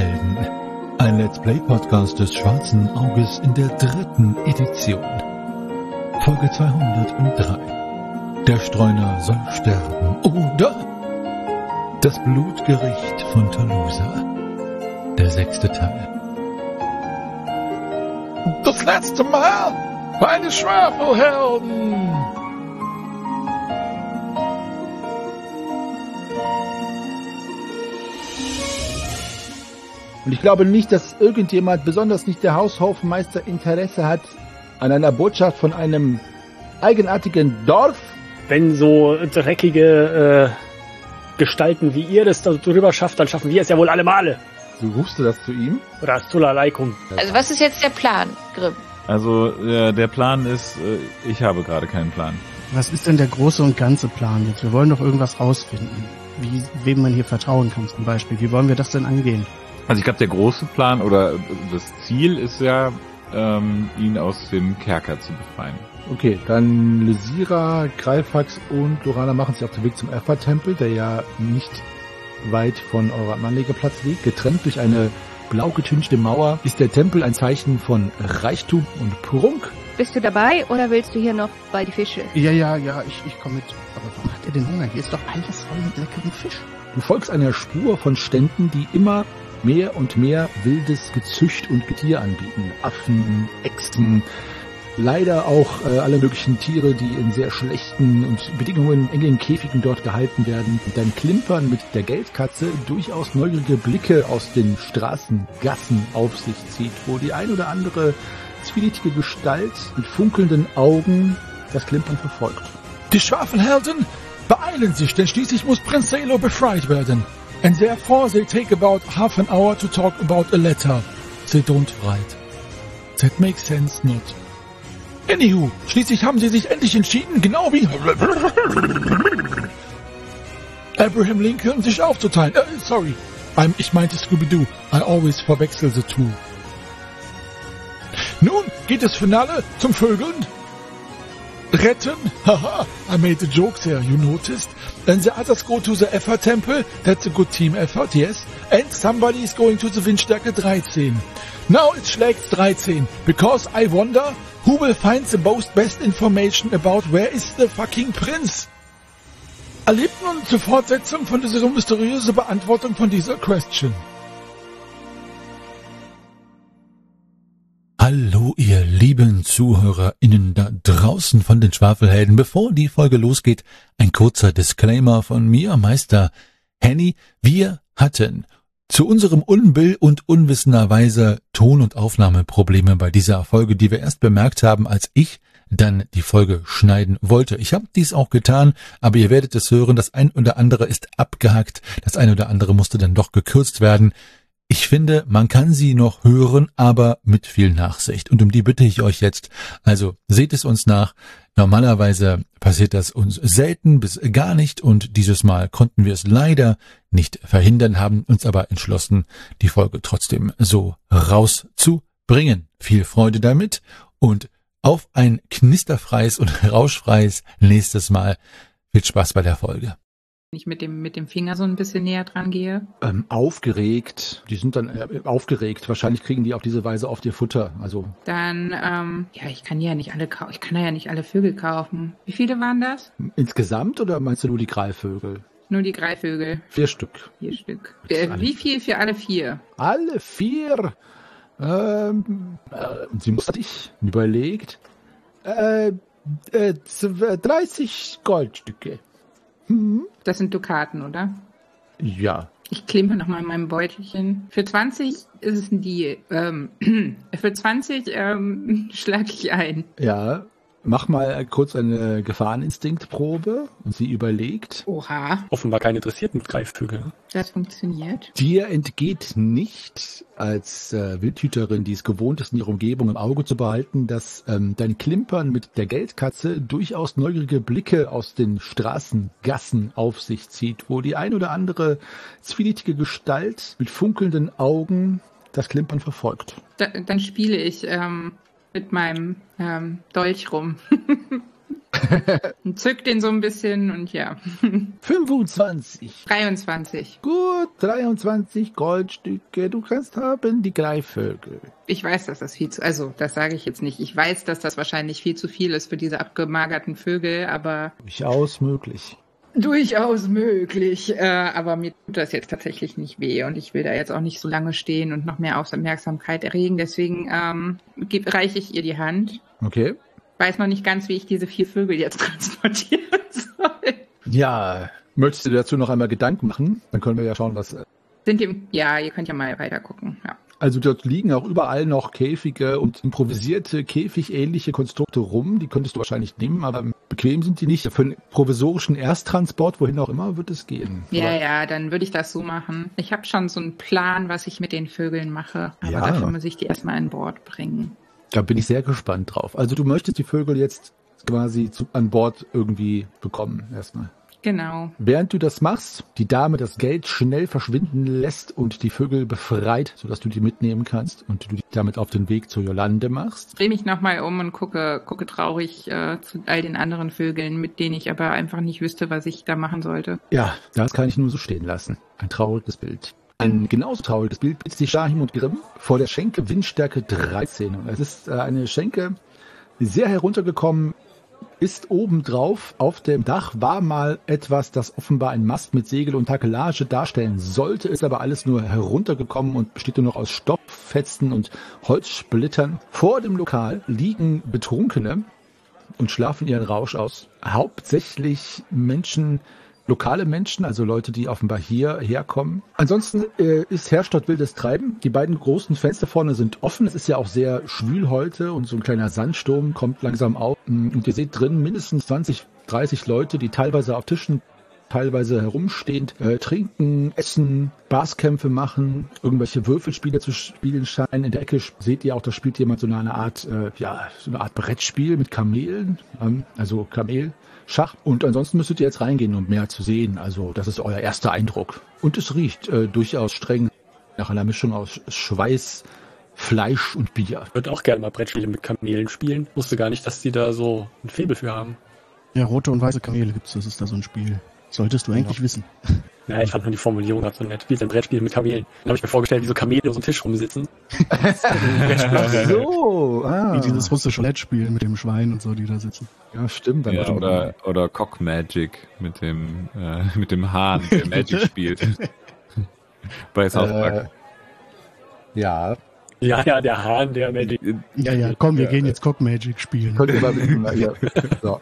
Schwafelhelden. Ein Let's Play Podcast des Schwarzen Auges in der 3. Edition. Folge 203. Der Streuner soll sterben. Oder das Blutgericht von Tolosa. Der 6. Teil. Das letzte Mal bei den Schwafelhelden. Und ich glaube nicht, dass irgendjemand, besonders nicht der Haushofmeister, Interesse hat an einer Botschaft von einem eigenartigen Dorf. Wenn so dreckige Gestalten wie ihr das da drüber schafft, dann schaffen wir es ja wohl alle Male. So rufst du das zu ihm? Oder Astula Alaikum. Also was ist jetzt der Plan, Grimm? Also der Plan ist, ich habe gerade keinen Plan. Was ist denn der große und ganze Plan jetzt? Wir wollen doch irgendwas rausfinden. Wem man hier vertrauen kann zum Beispiel. Wie wollen wir das denn angehen? Also ich glaube, der große Plan oder das Ziel ist ja, ihn aus dem Kerker zu befreien. Okay, dann Lysira, Greifax und Lorana machen sich auf den Weg zum Effa-Tempel, der ja nicht weit von eurem Anlegeplatz liegt. Getrennt durch eine blau getünchte Mauer ist der Tempel ein Zeichen von Reichtum und Prunk. Bist du dabei oder willst du hier noch bei die Fische? Ja, ich komme mit. Aber warum hat er den Hunger? Hier ist doch alles voll mit leckerem Fisch. Du folgst einer Spur von Ständen, die immer mehr und mehr wildes Gezücht und Getier anbieten. Affen, Echsen, leider auch alle möglichen Tiere, die in sehr schlechten und Bedingungen engen Käfigen dort gehalten werden. Dein Klimpern mit der Geldkatze durchaus neugierige Blicke aus den Straßengassen auf sich zieht, wo die ein oder andere zwielichtige Gestalt mit funkelnden Augen das Klimpern verfolgt. Die Schwafelhelden beeilen sich, denn schließlich muss Prinz Salo befreit werden. And therefore they take about half an hour to talk about a letter they don't write. That makes sense not. Anywho, schließlich haben sie sich endlich entschieden, genau wie Abraham Lincoln, sich aufzuteilen. Sorry, ich meinte Scooby-Doo. I always verwechsel the two. Nun geht das Finale zum Vögeln. Retten? Haha, I made a joke there, you noticed? And the others go to the Effa Temple. That's a good team effort, yes. And somebody is going to the Windstärke 13. Now it schlägt 13. Because I wonder who will find the best information about where is the fucking Prince? Erlebt nun zur Fortsetzung von dieser mysteriösen Beantwortung von dieser Question. Hallo, ihr lieben ZuhörerInnen da draußen von den Schwafelhelden. Bevor die Folge losgeht, ein kurzer Disclaimer von mir, Meister Henny. Wir hatten zu unserem Unbill und unwissenderweise Ton- und Aufnahmeprobleme bei dieser Folge, die wir erst bemerkt haben, als ich dann die Folge schneiden wollte. Ich habe dies auch getan, aber ihr werdet es hören, das ein oder andere ist abgehackt, das ein oder andere musste dann doch gekürzt werden. Ich finde, man kann sie noch hören, aber mit viel Nachsicht. Und um die bitte ich euch jetzt. Also seht es uns nach. Normalerweise passiert das uns selten bis gar nicht. Und dieses Mal konnten wir es leider nicht verhindern, haben uns aber entschlossen, die Folge trotzdem so rauszubringen. Viel Freude damit und auf ein knisterfreies und rauschfreies nächstes Mal. Viel Spaß bei der Folge. Ich mit dem Finger so ein bisschen näher dran gehe. Aufgeregt. Die sind dann aufgeregt. Wahrscheinlich kriegen die auf diese Weise oft ihr Futter. Also Dann, ich kann ja nicht alle Vögel kaufen. Wie viele waren das? insgesamt oder meinst du nur die Greifvögel? Nur die Greifvögel. 4 Stück. 4 Stück. Wie viel für alle 4? Alle 4? Sie muss sich überlegt. 30 Goldstücke. Das sind Dukaten, oder? Ja. Ich klimpe nochmal in meinem Beutelchen. Für 20 ist es ein Deal. Für 20 schlage ich ein. Ja. Mach mal kurz eine Gefahreninstinktprobe und sie überlegt. Oha. Offenbar keine interessierten Greifvögel. Das funktioniert. Dir entgeht nicht als Wildhüterin, die es gewohnt ist, in ihrer Umgebung im Auge zu behalten, dass dein Klimpern mit der Geldkatze durchaus neugierige Blicke aus den Straßengassen auf sich zieht, wo die ein oder andere zwielichtige Gestalt mit funkelnden Augen das Klimpern verfolgt. Dann spiele ich mit meinem Dolch rum. Und zück den so ein bisschen und ja. 25. 23. Gut, 23 Goldstücke. Du kannst haben die Greifvögel. Ich weiß, dass das das sage ich jetzt nicht. Ich weiß, dass das wahrscheinlich viel zu viel ist für diese abgemagerten Vögel, aber... Durchaus möglich. Durchaus möglich, aber mir tut das jetzt tatsächlich nicht weh und ich will da jetzt auch nicht so lange stehen und noch mehr Aufmerksamkeit erregen, deswegen reiche ich ihr die Hand. Okay. Weiß noch nicht ganz, wie ich diese 4 Vögel jetzt transportieren soll. Ja, möchtest du dazu noch einmal Gedanken machen? Dann können wir ja schauen, was... Ja, ihr könnt ja mal weiter gucken, ja. Also dort liegen auch überall noch Käfige und improvisierte käfigähnliche Konstrukte rum. Die könntest du wahrscheinlich nehmen, aber bequem sind die nicht. Für einen provisorischen Ersttransport, wohin auch immer, wird es gehen. Ja, dann würde ich das so machen. Ich habe schon so einen Plan, was ich mit den Vögeln mache. Aber dafür muss ich die erstmal an Bord bringen. Da bin ich sehr gespannt drauf. Also du möchtest die Vögel jetzt quasi an Bord irgendwie bekommen erstmal. Genau. Während du das machst, die Dame das Geld schnell verschwinden lässt und die Vögel befreit, sodass du die mitnehmen kannst und du dich damit auf den Weg zur Jolande machst. Ich drehe mich nochmal um und gucke traurig zu all den anderen Vögeln, mit denen ich aber einfach nicht wüsste, was ich da machen sollte. Ja, das kann ich nur so stehen lassen. Ein trauriges Bild. Ein genauso trauriges Bild bietet sich Shahim und Grimm vor der Schenke Windstärke 13. Und es ist eine Schenke, sehr heruntergekommen, ist obendrauf auf dem Dach, war mal etwas, das offenbar ein Mast mit Segel und Takelage darstellen sollte, ist aber alles nur heruntergekommen und besteht nur noch aus Stofffetzen und Holzsplittern. Vor dem Lokal liegen Betrunkene und schlafen ihren Rausch aus. Hauptsächlich Menschen, lokale Menschen, also Leute, die offenbar hierher kommen. Ansonsten herrscht dort wildes Treiben. Die beiden großen Fenster vorne sind offen. Es ist ja auch sehr schwül heute und so ein kleiner Sandsturm kommt langsam auf. Und ihr seht drin mindestens 20, 30 Leute, die teilweise auf Tischen, teilweise herumstehend trinken, essen, Spaßkämpfe machen, irgendwelche Würfelspiele zu spielen scheinen. In der Ecke seht ihr auch, da spielt jemand so eine Art Brettspiel mit Kamelen, also Kamelschach. Und ansonsten müsstet ihr jetzt reingehen, um mehr zu sehen. Also das ist euer erster Eindruck. Und es riecht durchaus streng nach einer Mischung aus Schweiß, Fleisch und Bier. Ich würde auch gerne mal Brettspiele mit Kamelen spielen. Wusste gar nicht, dass die da so ein Faible für haben. Ja, rote und weiße Kamele gibt's, das ist da so ein Spiel. Solltest du eigentlich wissen. Ja, ich fand nur die Formulierung gerade so nett. Spielst ein Brettspiel mit Kamelen. Dann habe ich mir vorgestellt, wie so Kamele auf so einem Tisch rumsitzen. Wie dieses russische Roulette-Spiel mit dem Schwein und so, die da sitzen. Ja, stimmt. Dann oder Cock Magic mit dem Hahn, der Magic spielt. Bei South Park. Ja, der Hahn, der Magic. Ja, komm, wir gehen jetzt Cock Magic spielen. Könnt ihr mal ja. So.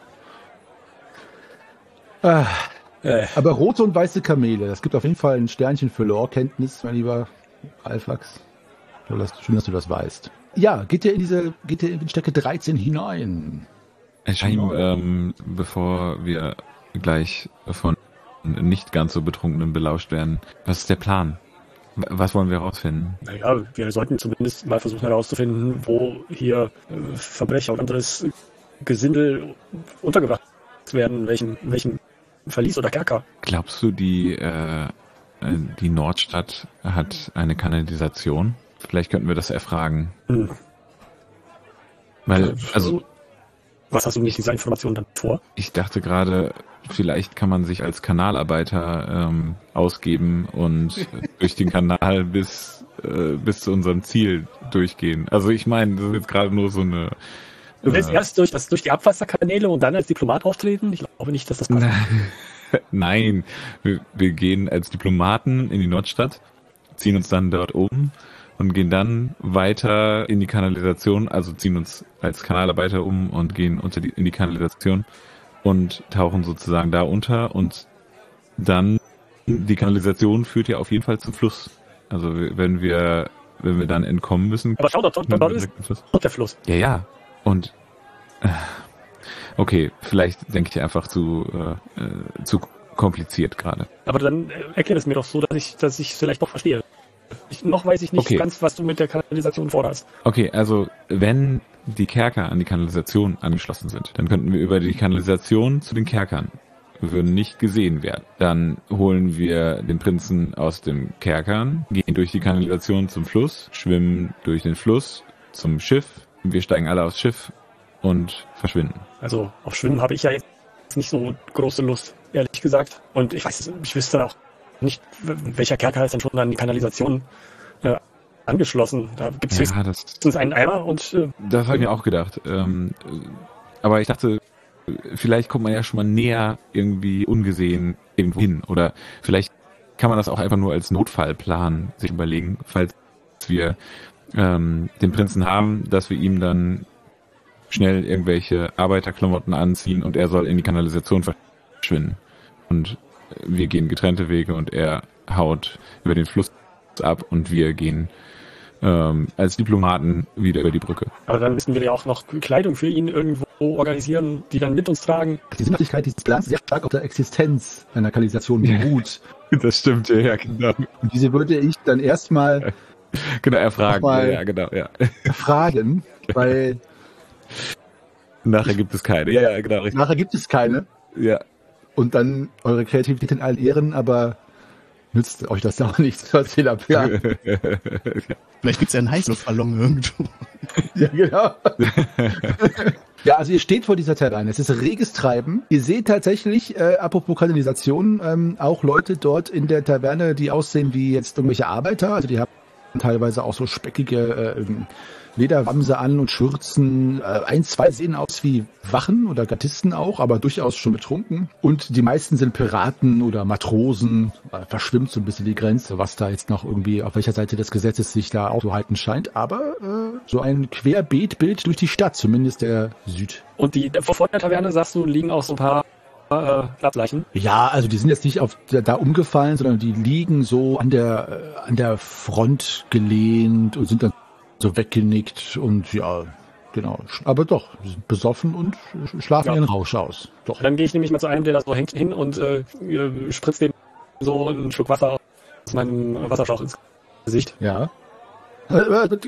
Aber rote und weiße Kamele, das gibt auf jeden Fall ein Sternchen für Lore-Kenntnis, mein lieber Alphax. Schön, dass du das weißt. Ja, geht ihr in Windstärke 13 hinein? Shahim, bevor wir gleich von nicht ganz so Betrunkenen belauscht werden, was ist der Plan? Was wollen wir herausfinden? Naja, wir sollten zumindest mal versuchen herauszufinden, wo hier Verbrecher und anderes Gesindel untergebracht werden, welchen Verlies oder Kerker. Glaubst du, die Nordstadt hat eine Kanalisation? Vielleicht könnten wir das erfragen. Weil, also... Was hast du mit dieser Information dann vor? Ich dachte gerade, vielleicht kann man sich als Kanalarbeiter ausgeben und durch den Kanal bis zu unserem Ziel durchgehen. Also ich meine, das ist jetzt gerade nur so eine... Du willst erst durch die Abwasserkanäle und dann als Diplomat auftreten? Ich glaube nicht, dass das passt. Nein, wir gehen als Diplomaten in die Nordstadt, ziehen uns dann dort um und gehen dann weiter in die Kanalisation, also ziehen uns als Kanalarbeiter um und gehen in die Kanalisation und tauchen sozusagen da unter und dann, die Kanalisation führt ja auf jeden Fall zum Fluss. Also wenn wir dann entkommen müssen... Aber schau, dort ist der Fluss. Ja. Und okay, vielleicht denke ich einfach zu kompliziert gerade. Aber dann erklär es mir doch so, dass ich vielleicht noch verstehe. Noch weiß ich nicht ganz, was du mit der Kanalisation vorhast. Okay, also wenn die Kerker an die Kanalisation angeschlossen sind, dann könnten wir über die Kanalisation zu den Kerkern. Wir würden nicht gesehen werden. Dann holen wir den Prinzen aus den Kerkern, gehen durch die Kanalisation zum Fluss, schwimmen durch den Fluss zum Schiff. Wir steigen alle aufs Schiff und verschwinden. Also auf Schwimmen habe ich ja jetzt nicht so große Lust, ehrlich gesagt. Und ich wüsste auch nicht, welcher Kerker ist denn schon an die Kanalisation angeschlossen. Da gibt es höchstens einen Eimer und... Das habe ich mir auch gedacht. Aber ich dachte, vielleicht kommt man ja schon mal näher irgendwie ungesehen irgendwo hin. Oder vielleicht kann man das auch einfach nur als Notfallplan sich überlegen, falls wir den Prinzen haben, dass wir ihm dann schnell irgendwelche Arbeiterklamotten anziehen und er soll in die Kanalisation verschwinden. Und wir gehen getrennte Wege und er haut über den Fluss ab und wir gehen als Diplomaten wieder über die Brücke. Aber dann müssen wir ja auch noch Kleidung für ihn irgendwo organisieren, die dann mit uns tragen. Die Sinnhaftigkeit dieses Plans sehr stark auf der Existenz einer Kanalisation beruht. Das stimmt, ja, genau. Und diese würde ich dann erstmal erfragen. Ja, genau, ja. Erfragen, weil nachher gibt es keine. Ja, genau. Richtig. Nachher gibt es keine. Ja. Und dann eure Kreativität in allen Ehren, aber nützt euch das auch nichts, was ihr da plant. Vielleicht gibt es ja einen Heißluftballon irgendwo. Ja, genau. Ja, also ihr steht vor dieser Terrain. Es ist reges Treiben. Ihr seht tatsächlich, apropos Kanalisation, auch Leute dort in der Taverne, die aussehen wie jetzt irgendwelche Arbeiter. Also die haben teilweise auch so speckige Lederwamse an und Schürzen. 1, 2 sehen aus wie Wachen oder Gardisten auch, aber durchaus schon betrunken. Und die meisten sind Piraten oder Matrosen. Verschwimmt so ein bisschen die Grenze, was da jetzt noch irgendwie, auf welcher Seite des Gesetzes sich da aufzuhalten scheint. Aber so ein Querbeetbild durch die Stadt, zumindest der Süd. Und die vor der Taverne, sagst du, liegen auch so ein paar Grableichen? Ja, also die sind jetzt nicht da umgefallen, sondern die liegen so an der Front gelehnt und sind dann so weggenickt und ja, genau. Aber doch, sie sind besoffen und schlafen ihren Rausch aus. Doch. Dann gehe ich nämlich mal zu einem, der da so hängt, hin und spritzt dem so einen Schluck Wasser aus meinem Wasserschlauch ins Gesicht. Ja. Und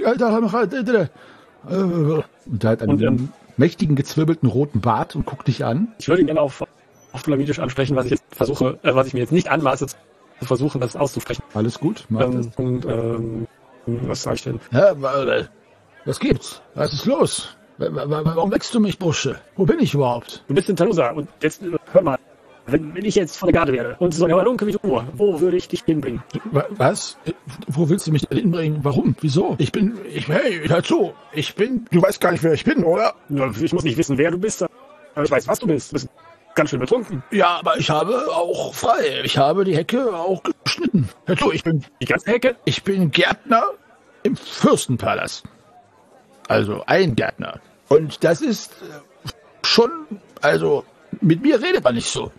der hat einen mächtigen, gezwirbelten roten Bart und guckt dich an. Ich würde ihn gerne auf Ptolemaisch ansprechen, was ich mir jetzt nicht anmaße, zu versuchen, das auszusprechen. Alles gut, mach das. Was sag ich denn? Ja, was gibt's? Was ist los? Warum wächst du mich, Bursche? Wo bin ich überhaupt? Du bist in Tanusa und jetzt, hör mal, wenn ich jetzt von der Garde wäre und so eine Halunke wie du, wo würde ich dich hinbringen? Was? Wo willst du mich denn hinbringen? Warum? Wieso? Hey, hör zu. Du weißt gar nicht, wer ich bin, oder? Ja, ich muss nicht wissen, wer du bist, aber ich weiß, was du bist. Du bist ganz schön betrunken. Ja, aber ich habe auch frei. Ich habe die Hecke auch geschnitten. Hör zu, ich bin... Die ganze Hecke? Ich bin Gärtner im Fürstenpalast. Also ein Gärtner. Und das ist schon... Also, mit mir redet man nicht so.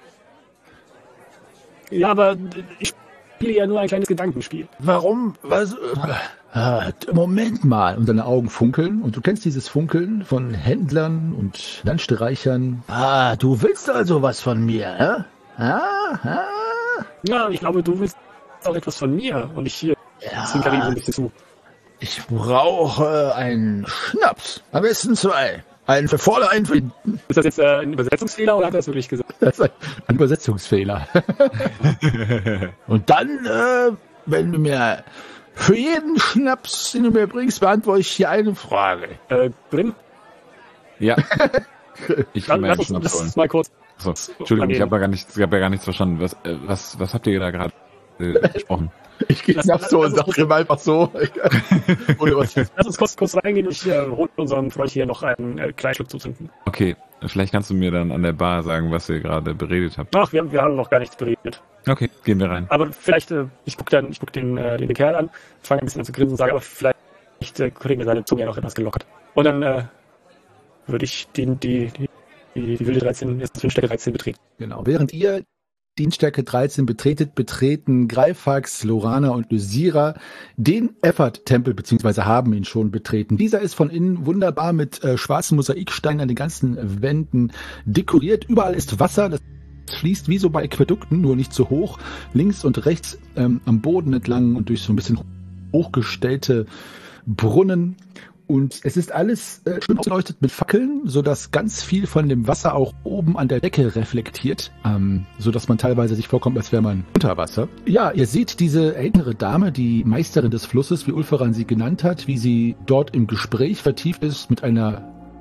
Ja, aber ich spiele ja nur ein kleines Gedankenspiel. Warum? Was? Moment mal. Und deine Augen funkeln. Und du kennst dieses Funkeln von Händlern und Landstreichern. Du willst also was von mir, hä? Ja, ich glaube, du willst auch etwas von mir. Und ich zwinkere ihm so ein bisschen zu. Ich brauche einen Schnaps. Am besten 2. Einen für vorne, einen für hinten. Ist das jetzt ein Übersetzungsfehler oder hat er das wirklich gesagt? Das ist ein Übersetzungsfehler. Und dann, wenn du mir für jeden Schnaps, den du mir bringst, beantworte ich hier eine Frage. Grimm? Ja. Ich will mir Schnaps holen. Mal kurz. So, Entschuldigung, ich habe ja gar nichts verstanden. Was habt ihr da gerade gesprochen? Ich gehe Schnaps so und sag Grimm einfach so. Lass uns kurz reingehen und ich hole unserem Freund hier noch einen kleinen Schluck zuzünden. Okay, vielleicht kannst du mir dann an der Bar sagen, was ihr gerade beredet habt. Ach, wir haben noch gar nichts beredet. Okay, gehen wir rein. Aber vielleicht, ich guck den Kerl an, fange ein bisschen an zu grinsen und sage, aber vielleicht kriegen wir seine Zunge ja noch etwas gelockert. Und dann würde ich die wilde 13, jetzt Windstärke 13 betreten. Genau, während ihr Dienststärke 13 betreten Greifax, Lorana und Lysira den Effert-Tempel, beziehungsweise haben ihn schon betreten. Dieser ist von innen wunderbar mit schwarzen Mosaiksteinen an den ganzen Wänden dekoriert. Überall ist Wasser, das fließt wie so bei Aquädukten, nur nicht so hoch. Links und rechts am Boden entlang und durch so ein bisschen hochgestellte Brunnen. Und es ist alles schön ausgeleuchtet mit Fackeln, sodass ganz viel von dem Wasser auch oben an der Decke reflektiert, sodass man teilweise sich vorkommt, als wäre man unter Wasser. Ja, ihr seht diese ältere Dame, die Meisterin des Flusses, wie Ulferan sie genannt hat, wie sie dort im Gespräch vertieft ist mit einer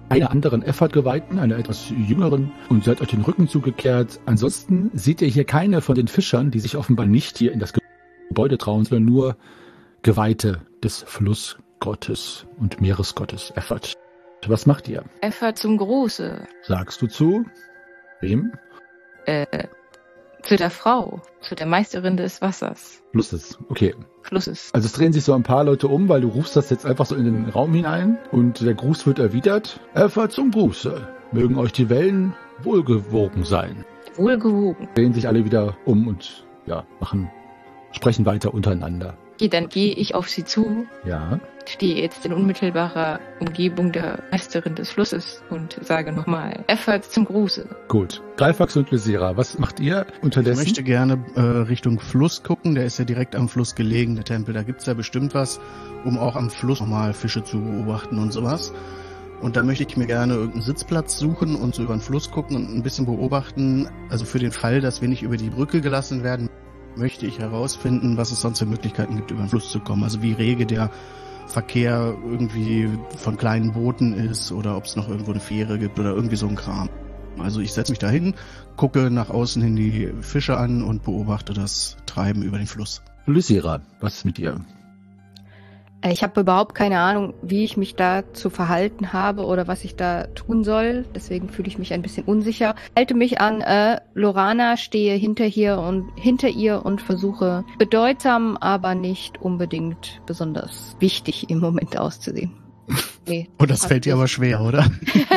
einer anderen Effort-Geweihten, einer etwas jüngeren, und seid euch den Rücken zugekehrt. Ansonsten seht ihr hier keine von den Fischern, die sich offenbar nicht hier in das Gebäude trauen, sondern nur Geweihte des Flussgottes und Meeresgottes Effort. Was macht ihr? Effort zum Große. Sagst du zu? Wem? Zu der Frau, zu der Meisterin des Wassers. Flusses, okay. Flusses. Also es drehen sich so ein paar Leute um, weil du rufst das jetzt einfach so in den Raum hinein und der Gruß wird erwidert. Effort zum Gruße. Mögen euch die Wellen wohlgewogen sein. Wohlgewogen. Drehen sich alle wieder um und sprechen weiter untereinander. Okay, dann gehe ich auf sie zu. Ja. Stehe jetzt in unmittelbarer Umgebung der Meisterin des Flusses und sage nochmal, Effort zum Gruße. Gut. Greifax und Lysira, was macht ihr unterdessen? Ich möchte gerne Richtung Fluss gucken, der ist ja direkt am Fluss gelegen, der Tempel. Da gibt's ja bestimmt was, um auch am Fluss nochmal Fische zu beobachten und sowas. Und da möchte ich mir gerne irgendeinen Sitzplatz suchen und so über den Fluss gucken und ein bisschen beobachten. Also für den Fall, dass wir nicht über die Brücke gelassen werden, möchte ich herausfinden, was es sonst für Möglichkeiten gibt, über den Fluss zu kommen. Also wie rege der Verkehr irgendwie von kleinen Booten ist oder ob es noch irgendwo eine Fähre gibt oder irgendwie so ein Kram. Also ich setze mich da hin, gucke nach außen hin die Fische an und beobachte das Treiben über den Fluss. Lysira, was ist mit dir? Ich habe überhaupt keine Ahnung, wie ich mich da zu verhalten habe oder was ich da tun soll. Deswegen fühle ich mich ein bisschen unsicher. Halte mich an Lorana, stehe hinter ihr und versuche bedeutsam, aber nicht unbedingt besonders wichtig im Moment auszusehen. Nee, und das fällt dir aber schwer, oder?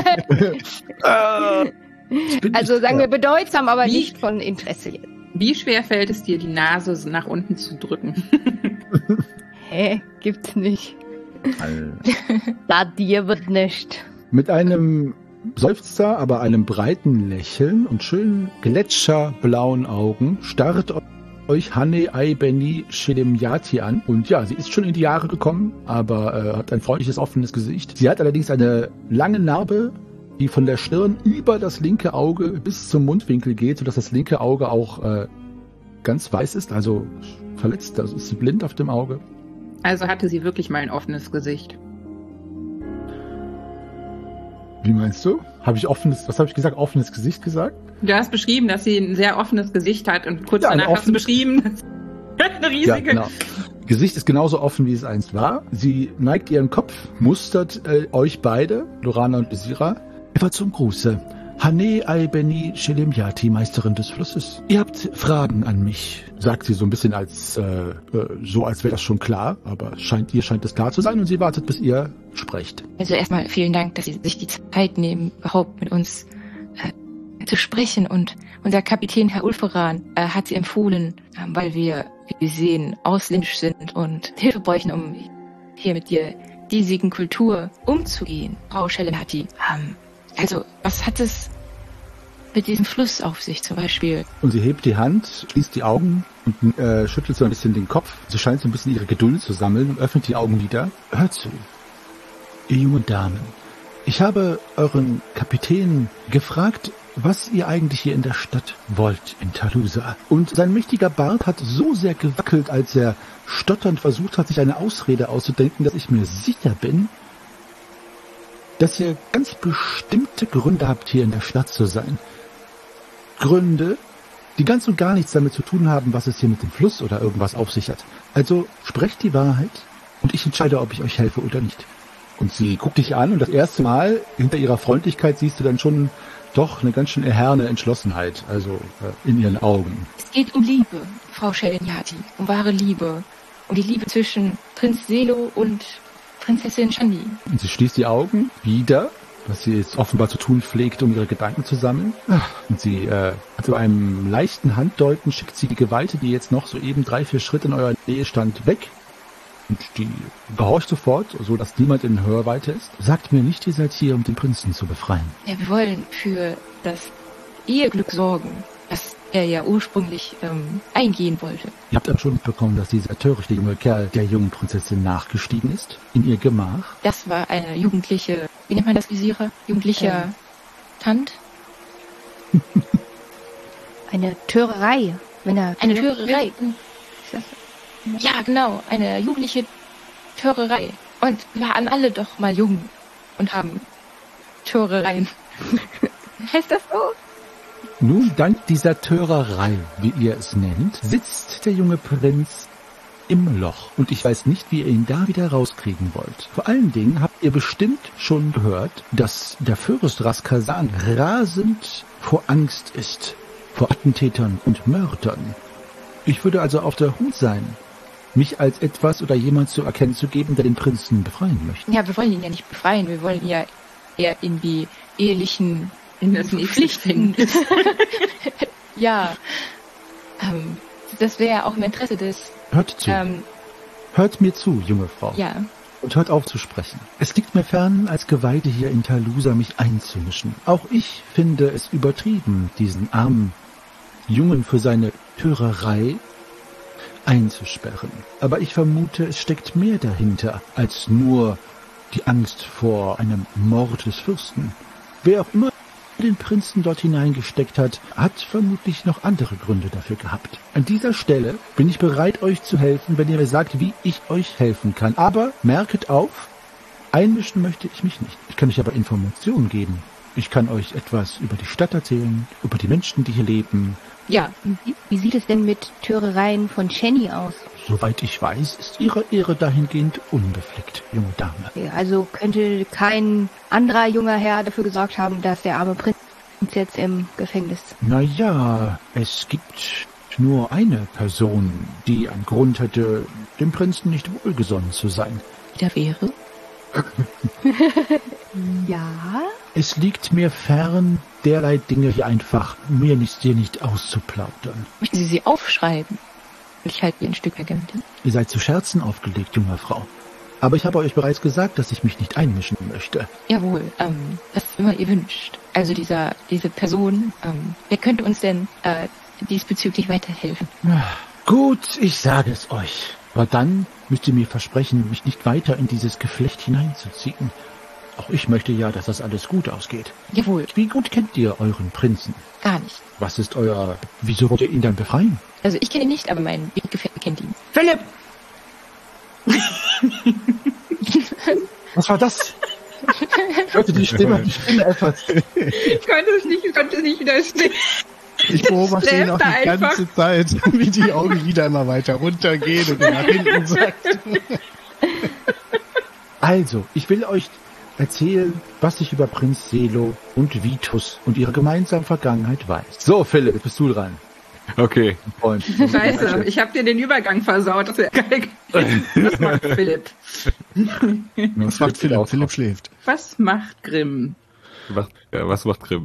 Also sagen wir bedeutsam, aber nicht von Interesse jetzt. Wie schwer fällt es dir, die Nase nach unten zu drücken? Hä? Gibt's nicht. Da dir wird nicht. Mit einem Seufzer, aber einem breiten Lächeln und schönen gletscherblauen Augen starrt euch Hane Aibeni Shelemyati an. Und ja, sie ist schon in die Jahre gekommen, aber hat ein freundliches, offenes Gesicht. Sie hat allerdings eine lange Narbe, die von der Stirn über das linke Auge bis zum Mundwinkel geht, sodass das linke Auge auch ganz weiß ist, also verletzt, also ist sie blind auf dem Auge. Also hatte sie wirklich mal ein offenes Gesicht. Wie meinst du? Was habe ich gesagt? Offenes Gesicht gesagt? Du hast beschrieben, dass sie ein sehr offenes Gesicht hat und kurz danach hast du beschrieben, eine riesige... Ja, genau. Gesicht ist genauso offen, wie es einst war. Sie neigt ihren Kopf, mustert euch beide, Lorana und Lysira, etwa zum Gruße. Hane Aibeni Shelemyati, Meisterin des Flusses. Ihr habt Fragen an mich, sagt sie so ein bisschen als wäre das schon klar, aber scheint es klar zu sein und sie wartet, bis ihr sprecht. Also erstmal vielen Dank, dass Sie sich die Zeit nehmen, überhaupt mit uns zu sprechen, und unser Kapitän Herr Ulferan hat Sie empfohlen, weil wir, wie Sie sehen, ausländisch sind und Hilfe bräuchten, um hier mit der diesigen Kultur umzugehen. Frau Shelemyati, also, was hat es mit diesem Fluss auf sich zum Beispiel? Und sie hebt die Hand, schließt die Augen und schüttelt so ein bisschen den Kopf. Sie scheint so ein bisschen ihre Geduld zu sammeln und öffnet die Augen wieder. Hört zu, ihr jungen Damen. Ich habe euren Kapitän gefragt, was ihr eigentlich hier in der Stadt wollt, in Talusa. Und sein mächtiger Bart hat so sehr gewackelt, als er stotternd versucht hat, sich eine Ausrede auszudenken, dass ich mir sicher bin, dass ihr ganz bestimmte Gründe habt, hier in der Stadt zu sein. Gründe, die ganz und gar nichts damit zu tun haben, was es hier mit dem Fluss oder irgendwas auf sich hat. Also sprecht die Wahrheit und ich entscheide, ob ich euch helfe oder nicht. Und sie guckt dich an und das erste Mal hinter ihrer Freundlichkeit siehst du dann schon doch eine ganz schön eherne Entschlossenheit, also in ihren Augen. Es geht um Liebe, Frau Shelemyati, um wahre Liebe. Um die Liebe zwischen Prinz Selo und Prinzessin Shani. Und sie schließt die Augen wieder, was sie jetzt offenbar zu tun pflegt, um ihre Gedanken zu sammeln. Und sie zu einem leichten Handdeuten schickt sie die Geweihte, die jetzt noch soeben 3-4 Schritte in eurer Nähe stand, weg. Und die gehorcht sofort, so dass niemand in Hörweite ist. Sagt mir nicht, ihr seid hier, um den Prinzen zu befreien. Ja, wir wollen für das Eheglück sorgen, das er ja ursprünglich eingehen wollte. Ihr habt aber schon mitbekommen, dass dieser törichte junge Kerl der jungen Prinzessin nachgestiegen ist, in ihr Gemach. Das war eine jugendliche, wie nennt man das, Visierer? Jugendlicher Tant? Eine Törerei. Eine Törerei. Ja, genau, eine jugendliche Törerei. Und wir waren alle doch mal jung und haben Törereien. Heißt das so? Nun, dank dieser Törerei, wie ihr es nennt, sitzt der junge Prinz im Loch. Und ich weiß nicht, wie ihr ihn da wieder rauskriegen wollt. Vor allen Dingen habt ihr bestimmt schon gehört, dass der Fürst Raskasan rasend vor Angst ist. Vor Attentätern und Mördern. Ich würde also auf der Hut sein, mich als etwas oder jemand zu erkennen zu geben, der den Prinzen befreien möchte. Ja, wir wollen ihn ja nicht befreien. Wir wollen ihn ja eher in die ehelichen Pflichten. Ja. Das wäre ja auch im Interesse des... Hört zu. Hört mir zu, junge Frau. Ja. Und hört auf zu sprechen. Es liegt mir fern, als Geweihte hier in Talusa mich einzumischen. Auch ich finde es übertrieben, diesen armen Jungen für seine Törerei einzusperren. Aber ich vermute, es steckt mehr dahinter, als nur die Angst vor einem Mord des Fürsten. Wer auch immer den Prinzen dort hineingesteckt hat, hat vermutlich noch andere Gründe dafür gehabt. An dieser Stelle bin ich bereit, euch zu helfen, wenn ihr mir sagt, wie ich euch helfen kann. Aber merket auf, einmischen möchte ich mich nicht. Ich kann euch aber Informationen geben. Ich kann euch etwas über die Stadt erzählen, über die Menschen, die hier leben. Ja. Wie sieht es denn mit Törereien von Jenny aus? Soweit ich weiß, ist ihre Ehre dahingehend unbefleckt, junge Dame. Also könnte kein anderer junger Herr dafür gesorgt haben, dass der arme Prinz jetzt im Gefängnis... Naja, es gibt nur eine Person, die einen Grund hätte, dem Prinzen nicht wohlgesonnen zu sein. Der wäre? Ja? Es liegt mir fern, derlei Dinge hier einfach dir nicht auszuplaudern. Möchten Sie sie aufschreiben? Ich halte ihr ein Stück Agentin. Ihr seid zu Scherzen aufgelegt, junge Frau. Aber ich habe euch bereits gesagt, dass ich mich nicht einmischen möchte. Jawohl, was immer ihr wünscht. Also diese Person, wer könnte uns denn diesbezüglich weiterhelfen? Gut, ich sage es euch. Aber dann müsst ihr mir versprechen, mich nicht weiter in dieses Geflecht hineinzuziehen. Auch ich möchte ja, dass das alles gut ausgeht. Jawohl. Wie gut kennt ihr euren Prinzen? Gar nicht. Was ist wieso wollt ihr ihn dann befreien? Also ich kenne ihn nicht, aber mein Weggefährte kennt ihn. Philipp! Was war das? Ich hörte die Stimme etwas. Ich konnte es nicht widerstehen. Ich beobachte ihn auch die ganze Zeit, wie die Augenlider immer weiter runtergehen und nach hinten sagt. Also, ich will euch erzählen, was ich über Prinz Selo und Vitus und ihre gemeinsame Vergangenheit weiß. So, Philipp, jetzt bist du dran. Okay. Freund. Scheiße, ich habe dir den Übergang versaut. Das ist ja geil. Was macht Philipp? Was macht Philipp? Philipp schläft. Was macht Grimm? Was macht Grimm?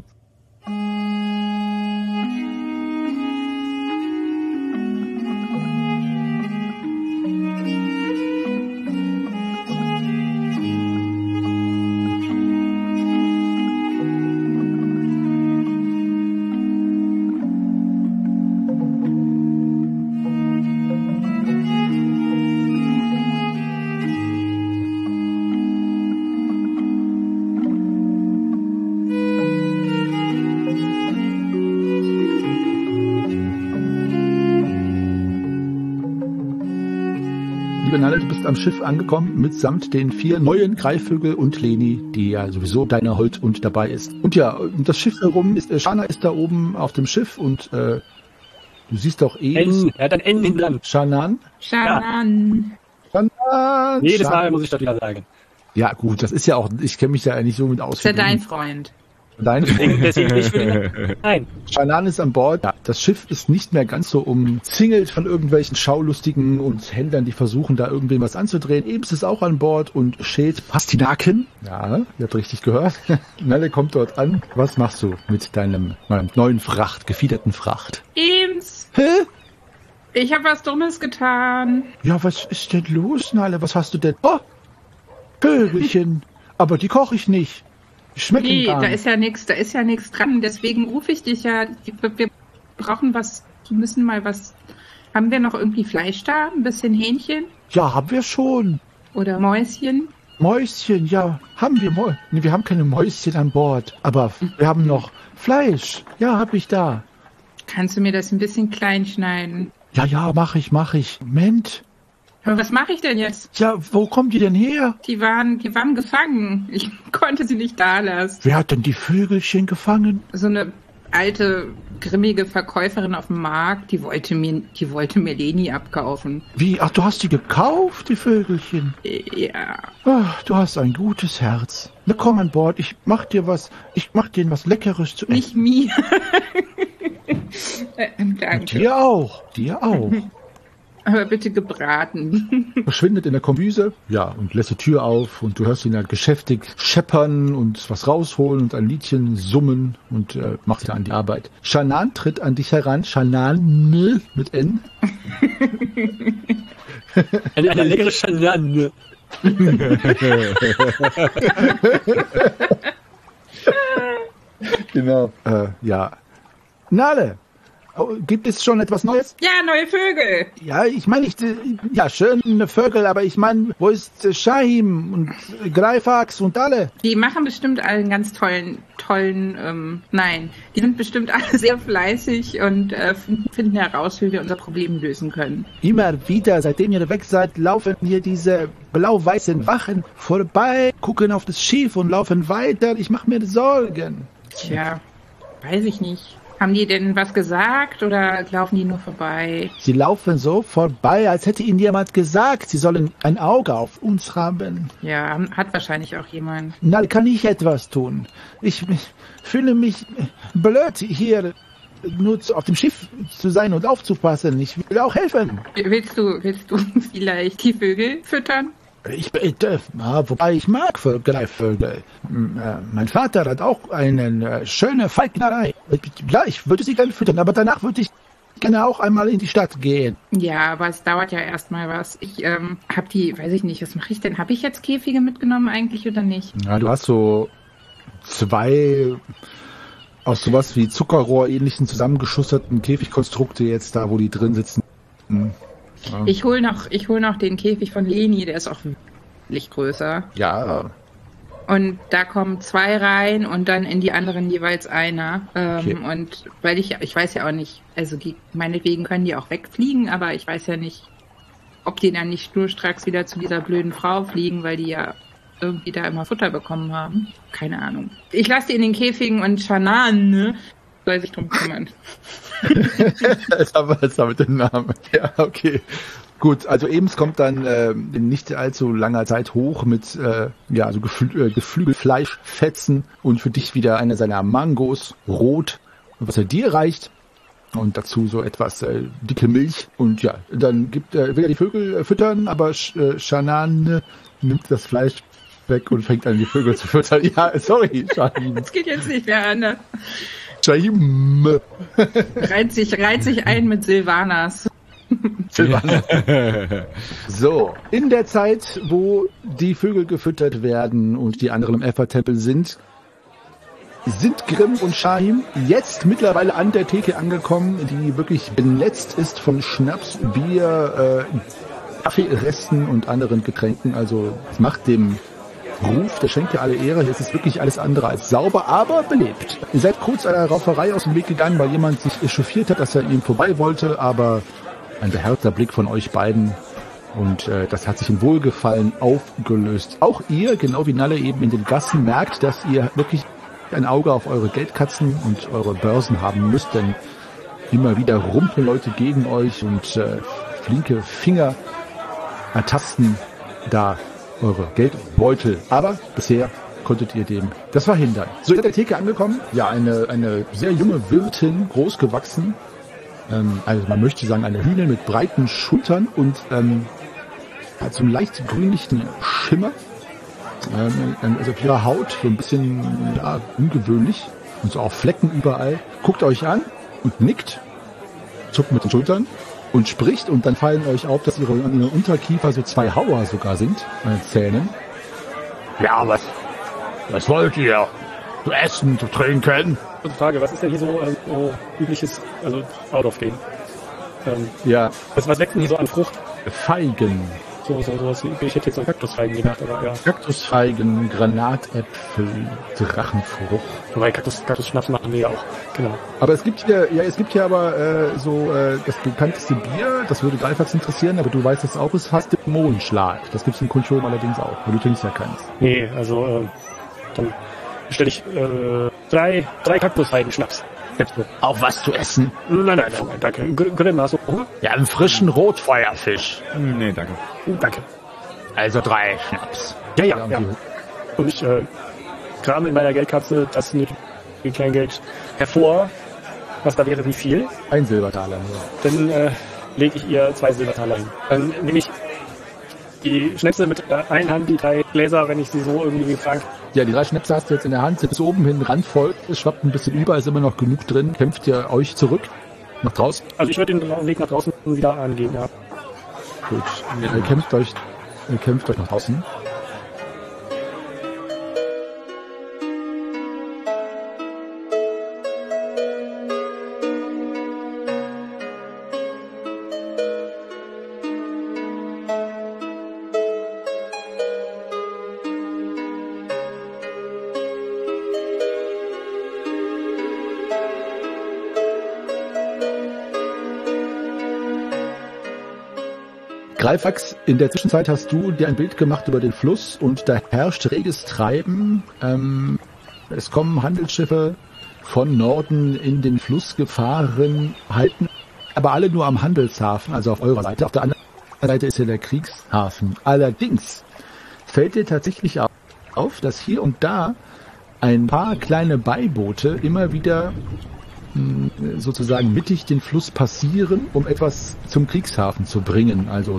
Du bist am Schiff angekommen, mitsamt den 4 neuen Greifvögel und Leni, die ja sowieso deiner Holt und dabei ist. Und ja, das Schiff herum ist, Shana ist da oben auf dem Schiff und du siehst doch er hat ein N im Land. Shannon. Jedes Mal muss ich das wieder sagen. Ja gut, das ist ja auch, ich kenne mich ja nicht so mit aus. Ist ja dein Freund. Nein. Shannon ist an Bord. Ja, das Schiff ist nicht mehr ganz so umzingelt von irgendwelchen Schaulustigen und Händlern, die versuchen, da irgendwem was anzudrehen. Ebens ist auch an Bord und Schild Pastinaken. Ja, ihr habt richtig gehört. Nelle kommt dort an. Was machst du mit deinem neuen gefiederten Fracht? Ebens. Hä? Ich habe was Dummes getan. Ja, was ist denn los, Nalle? Was hast du denn? Oh, Vögelchen. Aber die koche ich nicht. Schmecken Nee, gar da nicht. ist ja nichts dran. Deswegen rufe ich dich ja. Wir brauchen was. Wir müssen mal was. Haben wir noch irgendwie Fleisch da? Ein bisschen Hähnchen? Ja, haben wir schon. Oder Mäuschen? Mäuschen, ja, haben wir. Nee, wir haben keine Mäuschen an Bord. Aber wir haben noch Fleisch. Ja, hab ich da. Kannst du mir das ein bisschen klein schneiden? Ja, mach ich. Moment. Aber was mache ich denn jetzt? Ja, wo kommen die denn her? Die waren gefangen. Ich konnte sie nicht da lassen. Wer hat denn die Vögelchen gefangen? So eine alte, grimmige Verkäuferin auf dem Markt, die wollte mir Leni abkaufen. Wie? Ach, du hast die gekauft, die Vögelchen? Ja. Ach, du hast ein gutes Herz. Na komm an Bord, ich mach denen was Leckeres zu essen. Nicht mir. Danke. Dir auch. Aber bitte gebraten. Verschwindet in der Kombüse, ja, und lässt die Tür auf und du hörst ihn halt geschäftig scheppern und was rausholen und ein Liedchen summen und macht sich an die Arbeit. Shannan tritt an dich heran, Shannan mit N. eine leckere Shannan. Genau. Ja. Nale, gibt es schon etwas Neues? Ja, neue Vögel. Ja, ich meine nicht, ja, schöne Vögel, aber ich meine, wo ist Shahim und Greifax und alle? Die machen bestimmt alle einen ganz tollen, nein, die sind bestimmt alle sehr fleißig und finden heraus, wie wir unser Problem lösen können. Immer wieder, seitdem ihr weg seid, laufen hier diese blau-weißen Wachen vorbei, gucken auf das Schiff und laufen weiter. Ich mache mir Sorgen. Tja, weiß ich nicht. Haben die denn was gesagt oder laufen die nur vorbei? Sie laufen so vorbei, als hätte ihnen jemand gesagt, sie sollen ein Auge auf uns haben. Ja, hat wahrscheinlich auch jemand. Na, kann ich etwas tun? Ich fühle mich blöd, hier nur auf dem Schiff zu sein und aufzupassen. Ich will auch helfen. Willst du vielleicht die Vögel füttern? Wobei ich mag Greifvögel. Mein Vater hat auch eine schöne Falknerei. Ja, ich würde sie gerne füttern, aber danach würde ich gerne auch einmal in die Stadt gehen. Ja, aber es dauert ja erstmal was. Ich habe weiß ich nicht, was mache ich denn? Habe ich jetzt Käfige mitgenommen eigentlich oder nicht? Ja, du hast so 2 aus sowas wie Zuckerrohr-ähnlichen zusammengeschusterten Käfigkonstrukte jetzt da, wo die drin sitzen. Ja. Ich hol noch den Käfig von Leni, der ist auch wirklich größer. Ja. Und da kommen 2 rein und dann in die anderen jeweils einer. Okay. Und weil ich weiß ja auch nicht, also meinetwegen können die auch wegfliegen, aber ich weiß ja nicht, ob die dann nicht schnurstracks wieder zu dieser blöden Frau fliegen, weil die ja irgendwie da immer Futter bekommen haben. Keine Ahnung. Ich lasse die in den Käfigen und Shannan soll sich drum kümmern. Jetzt haben wir den Namen. Ja, okay. Gut, also Ems kommt dann in nicht allzu langer Zeit hoch mit so Geflügelfleischfetzen und für dich wieder eine seiner Mangos, rot, was er dir reicht. Und dazu so etwas dicke Milch. Und ja, dann will er die Vögel füttern, aber Shannan nimmt das Fleisch weg und fängt an, die Vögel zu füttern. Ja, sorry, Shahim. Das geht jetzt nicht mehr, ne? Shahim. Reiht sich ein mit Silvanas. So, in der Zeit, wo die Vögel gefüttert werden und die anderen im Effa-Tempel sind Grimm und Shahim jetzt mittlerweile an der Theke angekommen, die wirklich benetzt ist von Schnaps, Bier, Kaffeeresten und anderen Getränken. Also es macht dem Ruf der Schenke alle Ehre. Es ist wirklich alles andere als sauber, aber belebt. Ihr seid kurz einer Rauferei aus dem Weg gegangen, weil jemand sich echauffiert hat, dass er ihm vorbei wollte, aber ein beherzter Blick von euch beiden und das hat sich in Wohlgefallen aufgelöst. Auch ihr, genau wie Nalle eben in den Gassen, merkt, dass ihr wirklich ein Auge auf eure Geldkatzen und eure Börsen haben müsst, denn immer wieder rumpeln Leute gegen euch und flinke Finger ertasten da eure Geldbeutel. Aber bisher konntet ihr dem das verhindern. So, ihr seid an der Theke angekommen. Ja, eine sehr junge Wirtin, groß gewachsen. Also man möchte sagen, eine Hühnin mit breiten Schultern und hat so einen leicht grünlichen Schimmer. Also auf ihrer Haut so ein bisschen ungewöhnlich und so auch Flecken überall. Guckt euch an und nickt, zuckt mit den Schultern und spricht und dann fallen euch auf, dass ihre Unterkiefer so 2 Hauer sogar sind, an den Zähnen. Ja, was wollt ihr? Zu essen, zu trinken? Gute Frage, was ist denn hier so übliches, also out of game? Ja. Was wächst denn hier so an Frucht? Feigen. sowas. Ich hätte jetzt an Kaktusfeigen gedacht, aber ja. Kaktusfeigen, Granatäpfel, Drachenfrucht. Wobei Kaktusschnaps machen wir ja auch, genau. Aber es gibt hier aber das bekannteste Bier, das würde Greifax interessieren, aber du weißt es auch, es heißt Dämonenschlag. Das gibt's in Kulturen allerdings auch, weil du trinkst ja keins. Nee, also dann bestelle ich 3 Kaktusfeigen-Schnaps. Auch was zu essen? Nein, danke. Grimm, hast du Hunger? Ja, einen frischen Rotfeuerfisch. Nee, danke. Danke. Also 3 Schnaps. Ja. Und ich krame in meiner Geldkapsel das nötige Kleingeld hervor. Was da wäre, wie viel? 1 Silbertaler. Ja. Dann lege ich ihr 2 Silbertaler hin. Dann nehme ich die Schnäpse mit einer Hand, die 3 Gläser, wenn ich sie so irgendwie frage. Ja, die 3 Schnäpse hast du jetzt in der Hand, sind bis oben hin randvoll, es schwappt ein bisschen über, ist immer noch genug drin. Kämpft ihr euch zurück nach draußen? Also ich würde den Weg nach draußen wieder angehen, ja. Gut, ihr kämpft euch nach draußen. Greifax, in der Zwischenzeit hast du dir ein Bild gemacht über den Fluss und da herrscht reges Treiben. Es kommen Handelsschiffe von Norden in den Fluss gefahren, halten aber alle nur am Handelshafen, also auf eurer Seite. Auf der anderen Seite ist ja der Kriegshafen. Allerdings fällt dir tatsächlich auf, dass hier und da ein paar kleine Beiboote immer wieder sozusagen mittig den Fluss passieren, um etwas zum Kriegshafen zu bringen. Also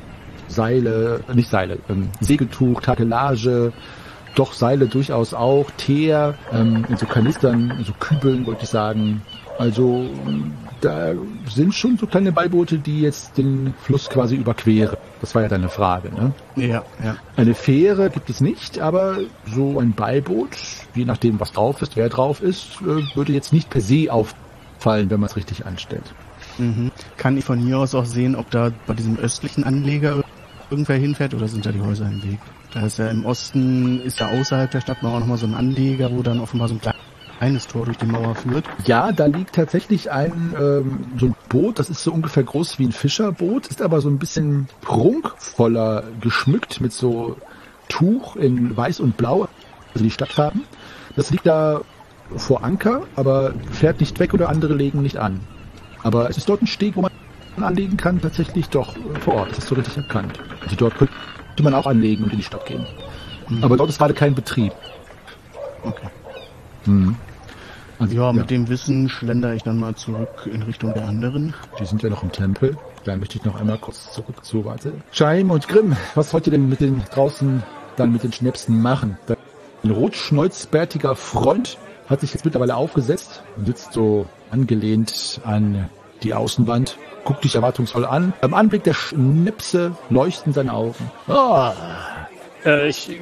Segeltuch, Takelage, doch Seile durchaus auch, Teer, in so Kanistern, in so Kübeln, wollte ich sagen. Also da sind schon so kleine Beiboote, die jetzt den Fluss quasi überqueren. Das war ja deine Frage, ne? Ja. Eine Fähre gibt es nicht, aber so ein Beiboot, je nachdem was drauf ist, wer drauf ist, würde jetzt nicht per se auffallen, wenn man es richtig anstellt. Mhm. Kann ich von hier aus auch sehen, ob da bei diesem östlichen Anleger irgendwer hinfährt oder sind da die Häuser im Weg? Da ist ja im Osten, ist ja außerhalb der Stadtmauer nochmal so ein Anleger, wo dann offenbar so ein kleines Tor durch die Mauer führt. Ja, da liegt tatsächlich so ein Boot, das ist so ungefähr groß wie ein Fischerboot, ist aber so ein bisschen prunkvoller geschmückt mit so Tuch in Weiß und Blau, also die Stadtfarben. Das liegt da vor Anker, aber fährt nicht weg oder andere legen nicht an. Aber es ist dort ein Steg, wo man anlegen kann, tatsächlich doch vor Ort. Das ist so richtig erkannt. Also dort könnte man auch anlegen und in die Stadt gehen. Mhm. Aber dort ist gerade kein Betrieb. Okay. Mhm. Also, ja, mit dem Wissen schlendere ich dann mal zurück in Richtung der anderen. Die sind ja noch im Tempel. Da möchte ich noch einmal kurz zurück zu Scheim und Grimm. Was wollt ihr denn mit den draußen dann mit den Schnäpsen machen? Ein rotschnäuzbärtiger Freund hat sich jetzt mittlerweile aufgesetzt und sitzt so angelehnt an die Außenwand, guckt dich erwartungsvoll an. Beim Anblick der Schnäpse leuchten seine Augen. Oh. Ich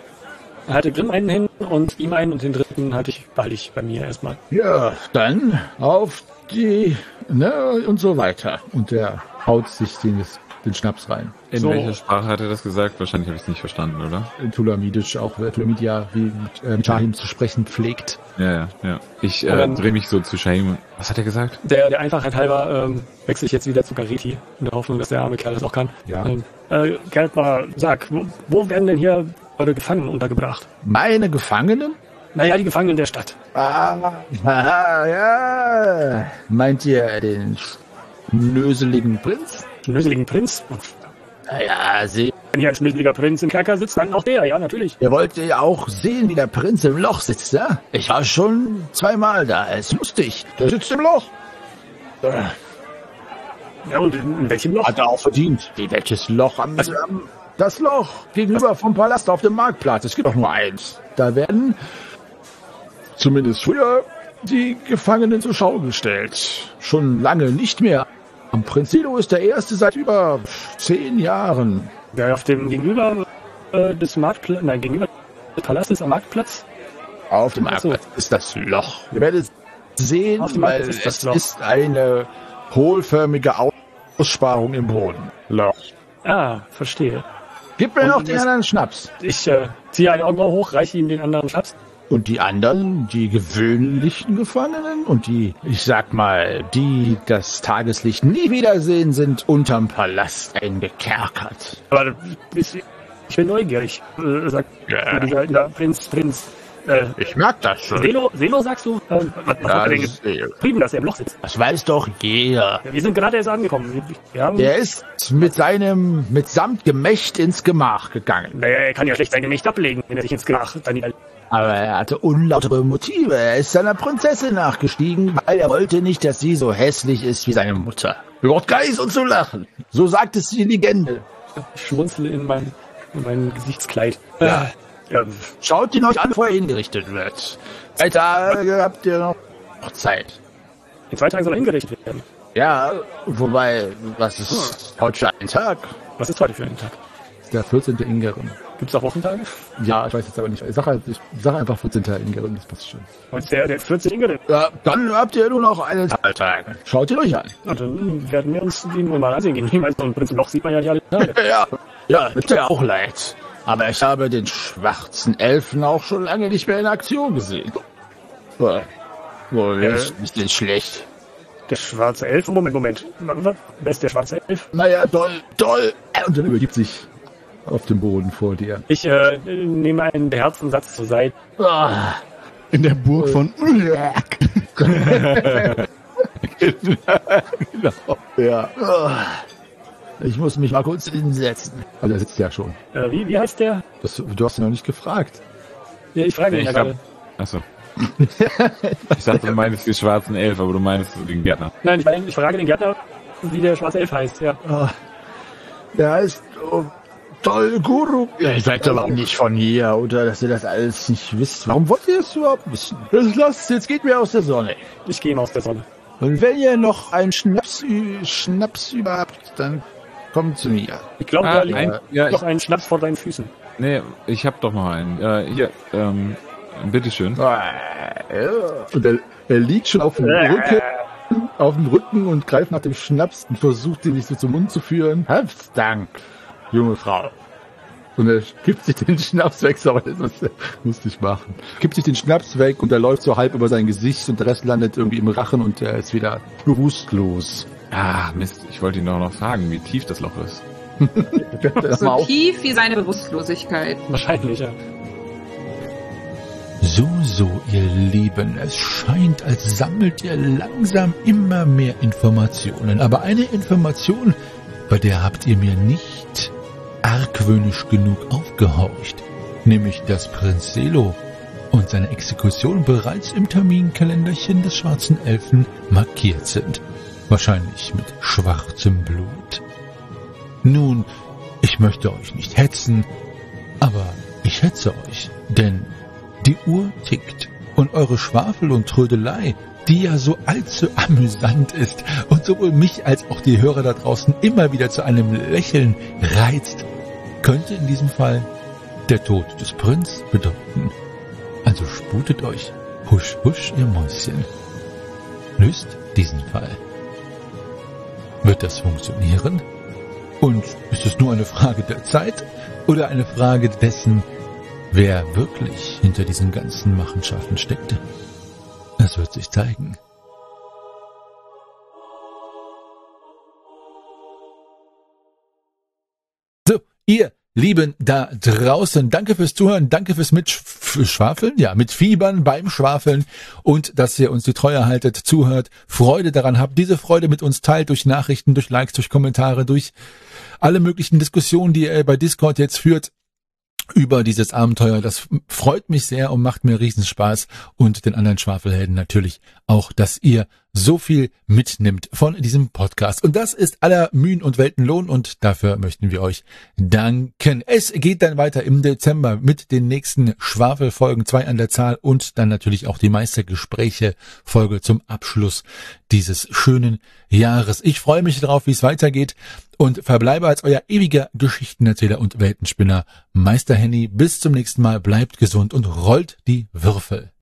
hatte Grimm einen hin und ihm einen und den dritten behalte ich bei mir erstmal. Ja, dann auf die, und so weiter. Und der haut sich den Schnaps rein. In welcher Sprache hat er das gesagt? Wahrscheinlich habe ich es nicht verstanden, oder? In Tulamidisch, auch Tulamidia, wie Shahim zu sprechen pflegt. Ja. Ich drehe mich so zu Shahim. Was hat er gesagt? Der Einfachheit halber wechsle ich jetzt wieder zu Gareti, in der Hoffnung, dass der arme Kerl das auch kann. Ja. Gertmar, sag, wo werden denn hier eure Gefangenen untergebracht? Meine Gefangenen? Naja, die Gefangenen der Stadt. Ja. Meint ihr den schnöseligen Prinz? Schnöseligen Prinz? Naja, wenn hier ein schnöseliger Prinz im Kerker sitzt, dann auch der, ja, natürlich. Ihr wollt ja auch sehen, wie der Prinz im Loch sitzt, ja? Ich war schon 2-mal da, ist lustig. Der sitzt im Loch. Ja, und in welchem Loch? Hat er auch verdient. Wie welches Loch? Das Loch gegenüber vom Palast auf dem Marktplatz. Es gibt doch nur eins. Da werden, zumindest früher, die Gefangenen zur Schau gestellt. Schon lange nicht mehr. Am Prinz Silo ist der erste seit über 10 Jahren. Der auf dem gegenüber des Marktplatzes, gegenüber des Palastes am Marktplatz? Auf dem Marktplatz ist das Loch. Ihr werdet sehen, weil es ist eine hohlförmige Aussparung im Boden. Loch. Ah, verstehe. Gib mir noch den anderen Schnaps. Ich ziehe eine Augenbraue hoch, reiche ihm den anderen Schnaps. Und die anderen, die gewöhnlichen Gefangenen und die, ich sag mal, die das Tageslicht nie wiedersehen, sind unterm Palast eingekerkert. Aber ich bin neugierig, sagt dieser Prinz. Ich merk das schon. Selo, sagst du? Was hat er denn geschrieben, dass er im Loch sitzt? Das weiß doch jeder. Wir sind gerade erst angekommen. Der ist mitsamt Gemächt ins Gemach gegangen. Naja, er kann ja schlecht sein Gemächt ablegen, wenn er sich ins Gemach dann. Aber er hatte unlautere Motive. Er ist seiner Prinzessin nachgestiegen, weil er wollte nicht, dass sie so hässlich ist wie seine Mutter. Überhaupt Geist und zu lachen. So sagt es die Legende. Ich schmunzle in mein Gesichtskleid. Ja. Schaut ihn euch an, bevor er hingerichtet wird. 2 Tage habt ihr noch Zeit. In 2 Tagen soll er hingerichtet werden. Ja, wobei, was ist heute für ein Tag? Was ist heute für ein Tag? Der 14. Ingerim. Gibt's auch Wochentage? Ja, ich weiß jetzt aber nicht. Ich sag einfach 14. Ingerim, das passt schon. Heute ist der 14. Ingerim. Ja, dann habt ihr nur noch einen Tag. Schaut ihn euch an. Und dann werden wir uns den mal ansehen gehen. Ich meine, so ein Prinz im Loch sieht man ja nicht alle Tage. Ja, ist ja auch leid. Aber ich habe den schwarzen Elfen auch schon lange nicht mehr in Aktion gesehen. Wo ist denn schlecht? Der schwarze Elf? Moment. Wer ist der schwarze Elf? Naja, toll. Und dann übergibt sich auf dem Boden vor dir. Ich nehme einen beherzten Satz zur Seite. In der Burg von Genau. Ja. Ich muss mich mal kurz hinsetzen. Also er sitzt ja schon. Wie heißt der? Du hast ihn noch nicht gefragt. Ja, ich frage ihn ja gerade. Achso. Ich dachte, du meinst den schwarzen Elf, aber du meinst den Gärtner. Nein, ich frage den Gärtner, wie der schwarze Elf heißt, ja. Der heißt Tolguru. Ja, ihr seid aber auch nicht von hier, oder dass ihr das alles nicht wisst. Warum wollt ihr das überhaupt wissen? Jetzt geht mir aus der Sonne. Ich gehe mal aus der Sonne. Und wenn ihr noch einen Schnaps über habt, dann kommt zu mir. Ich glaube, da liegt noch ein Schnaps vor deinen Füßen. Nee, ich hab doch noch einen. Hier, bitteschön. Und er liegt schon auf dem Rücken und greift nach dem Schnaps und versucht, den nicht so zum Mund zu führen. Habt Dank, junge Frau. Und er kippt sich den Schnaps weg, aber das muss ich machen. Kippt sich den Schnaps weg und er läuft so halb über sein Gesicht und der Rest landet irgendwie im Rachen und er ist wieder bewusstlos. Ah, Mist, ich wollte ihn doch noch fragen, wie tief das Loch ist. So tief wie seine Bewusstlosigkeit. Wahrscheinlich, ja. So, ihr Lieben, es scheint, als sammelt ihr langsam immer mehr Informationen. Aber eine Information, bei der habt ihr mir nicht argwöhnisch genug aufgehorcht, nämlich dass Prinz Selo und seine Exekution bereits im Terminkalenderchen des schwarzen Elfen markiert sind. Wahrscheinlich mit schwarzem Blut. Nun, ich möchte euch nicht hetzen, aber ich schätze euch, denn die Uhr tickt und eure Schwafel und Trödelei, die ja so allzu amüsant ist und sowohl mich als auch die Hörer da draußen immer wieder zu einem Lächeln reizt, könnte in diesem Fall der Tod des Prinz bedeuten. Also sputet euch, husch, husch, ihr Mäuschen. Löst diesen Fall. Wird das funktionieren? Und ist es nur eine Frage der Zeit oder eine Frage dessen, wer wirklich hinter diesen ganzen Machenschaften steckte? Das wird sich zeigen. So, ihr Lieben da draußen, danke fürs Zuhören, danke fürs Mitschwafeln, mitfiebern beim Schwafeln und dass ihr uns die Treue haltet, zuhört, Freude daran habt, diese Freude mit uns teilt durch Nachrichten, durch Likes, durch Kommentare, durch alle möglichen Diskussionen, die ihr bei Discord jetzt führt über dieses Abenteuer. Das freut mich sehr und macht mir riesen Spaß und den anderen Schwafelhelden natürlich auch, dass ihr so viel mitnimmt von diesem Podcast. Und das ist aller Mühen und Welten Lohn und dafür möchten wir euch danken. Es geht dann weiter im Dezember mit den nächsten Schwafelfolgen, 2 an der Zahl und dann natürlich auch die Meistergespräche-Folge zum Abschluss dieses schönen Jahres. Ich freue mich darauf, wie es weitergeht und verbleibe als euer ewiger Geschichtenerzähler und Weltenspinner Meister Henny. Bis zum nächsten Mal, bleibt gesund und rollt die Würfel.